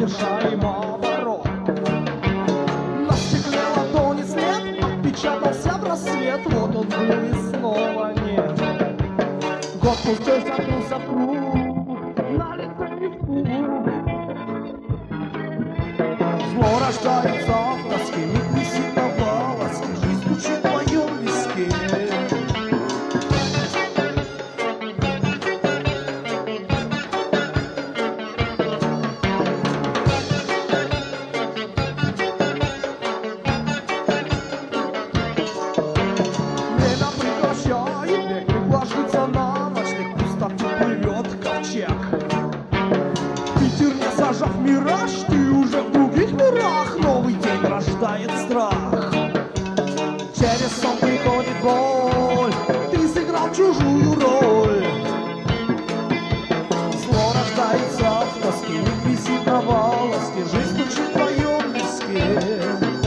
завершаем оборот. На стекле ладони след отпечатался в рассвет. Вот он был и снова нет. Год пустой замкнулся в круг, налитый в пух. Зло рождается в тоске, миг висит на волоске, жизнь стучит в моем виске. Время прекращает бег, бег ложится на ночлег, пустоту плывет ковчег. Питер, не зажав мираж, ты уже в других мирах. Новый день рождает страх. Через сон приходит боль, ты сыграл чужую роль. Зло рождается в тоске, миг висит на волоске, жизнь стучит в твоем виске.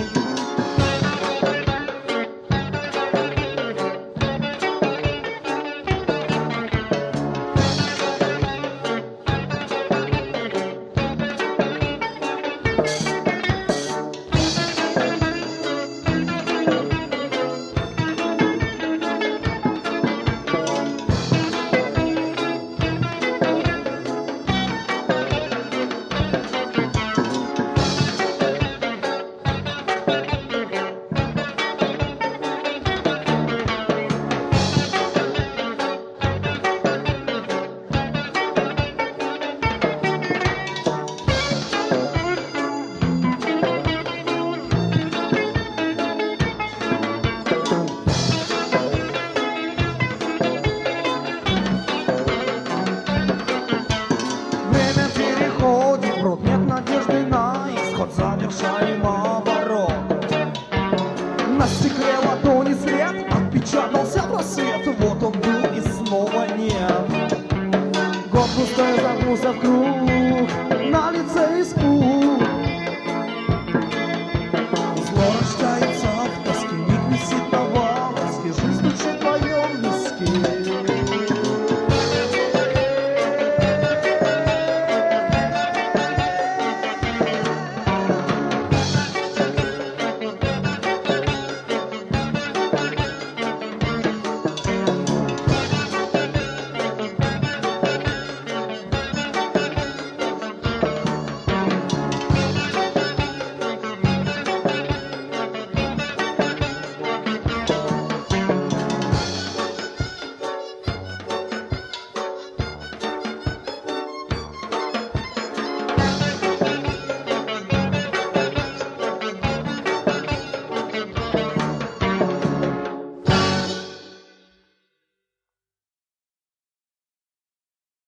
Нет надежды на исход, завершаем оборот. На стекле ладони след отпечатался в рассвет. Вот он был и снова нет. Год пустой загнулся в круг.